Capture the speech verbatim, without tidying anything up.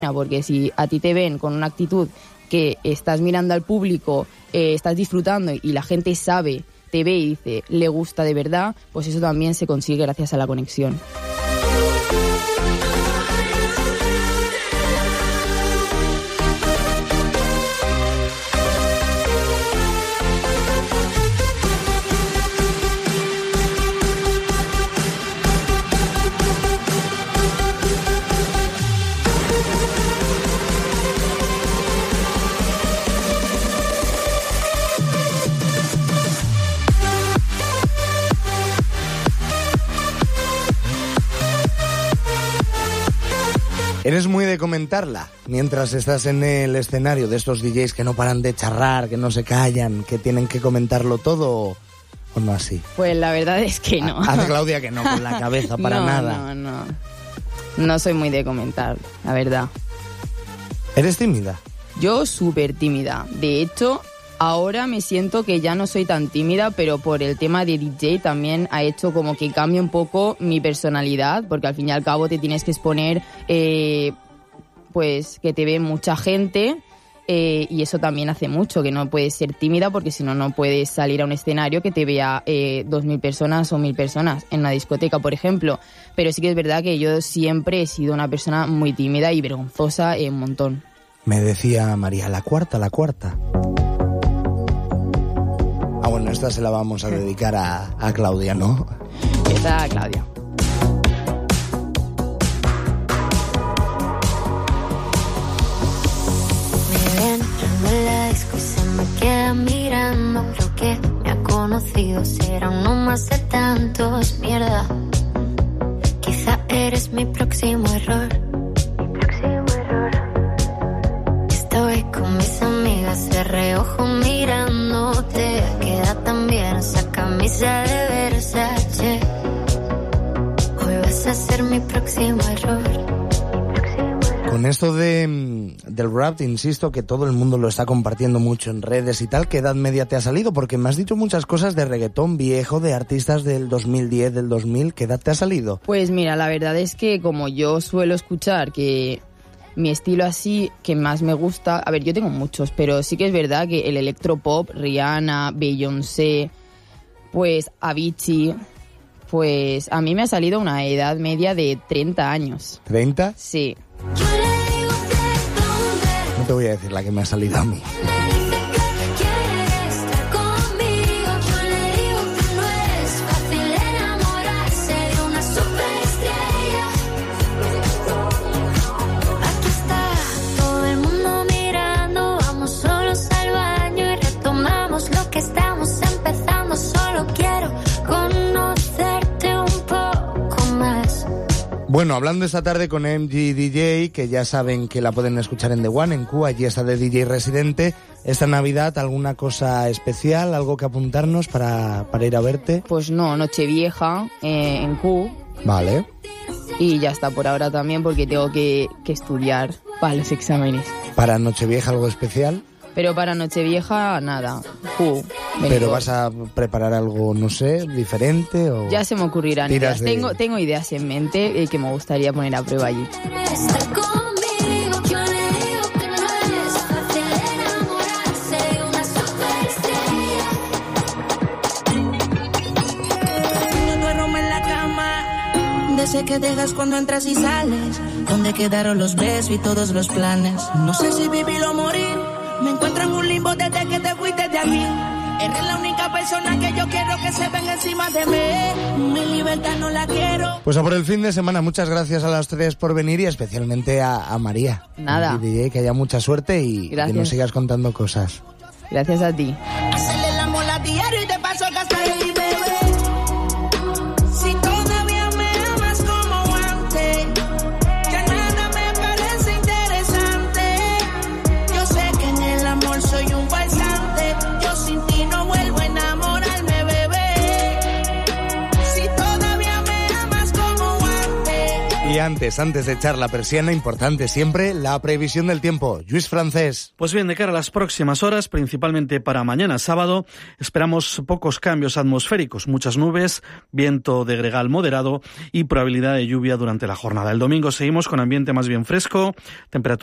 porque si a ti te ven con una actitud que estás mirando al público, eh, estás disfrutando y la gente sabe, te ve y dice, le gusta de verdad, pues eso también se consigue gracias a la conexión. ¿Eres muy de comentarla mientras estás en el escenario, de estos D Js que no paran de charrar, que no se callan, que tienen que comentarlo todo, o no así? Pues la verdad es que no. Hace Claudia que no, con la cabeza para no, nada. No, no, no soy muy de comentar, la verdad. ¿Eres tímida? Yo súper tímida. De hecho, ahora me siento que ya no soy tan tímida, pero por el tema de D J también ha hecho como que cambie un poco mi personalidad, porque al fin y al cabo te tienes que exponer, eh, pues que te ve mucha gente, eh, y eso también hace mucho, que no puedes ser tímida, porque si no, no puedes salir a un escenario que te vea eh, dos mil personas o mil personas en una discoteca, por ejemplo. Pero sí que es verdad que yo siempre he sido una persona muy tímida y vergonzosa eh, un montón. Me decía María, la cuarta, la cuarta. Ah, bueno, esta se la vamos a dedicar a, a Claudia, ¿no? Esta a Claudia. Me ven en la disco y se me queda mirando. Creo que me ha conocido, será uno más de tantos. Mierda, quizá eres mi próximo error. Mi próximo error. Estoy con mis amigas de reojo mirándote. Queda tan bien esa camisa de Versace. Hoy vas a ser mi próximo error. Con esto de, del rap, insisto que todo el mundo lo está compartiendo mucho en redes y tal. ¿Qué edad media te ha salido? Porque me has dicho muchas cosas de reggaetón viejo, de artistas del dos mil diez, del dos mil. ¿Qué edad te ha salido? Pues mira, la verdad es que como yo suelo escuchar que mi estilo así que más me gusta, a ver, yo tengo muchos, pero sí que es verdad que el electropop, Rihanna, Beyoncé, pues Avicii, pues a mí me ha salido una edad media de treinta años. ¿treinta? Sí. No te voy a decir la que me ha salido a mí. Bueno, hablando esta tarde con M G D J, que ya saben que la pueden escuchar en The One, en Q, allí está de D J residente. Esta Navidad, ¿alguna cosa especial, algo que apuntarnos para, para ir a verte? Pues no, Nochevieja eh, en Q. Vale. Y ya está por ahora también, porque tengo que, que estudiar para los exámenes. ¿Para Nochevieja algo especial? Pero para Nochevieja, nada. Q. ¿Pero vas a preparar algo, no sé, diferente? O ya se me ocurrirán ideas. De... Tengo, tengo ideas en mente eh, que me gustaría poner a prueba allí. Sé que dejas cuando entras y sales. ¿Dónde quedaron los besos y todos los planes? No sé si vivir o morir. Me encuentro en un limbo desde que te fuiste de aquí. Eres la única persona que yo quiero que se venga encima de mí. Mi libertad no la quiero. Pues a por el fin de semana, muchas gracias a las tres por venir y especialmente a, a María. Nada. D J, que haya mucha suerte y gracias. Que nos sigas contando cosas. Gracias a ti. Hacerle la mola diario y te paso a gastar el bebé. Y antes, antes de echar la persiana, importante siempre la previsión del tiempo. Lluís Francés. Pues bien, de cara a las próximas horas, principalmente para mañana sábado, esperamos pocos cambios atmosféricos, muchas nubes, viento de gregal moderado y probabilidad de lluvia durante la jornada. El domingo seguimos con ambiente más bien fresco, temperatura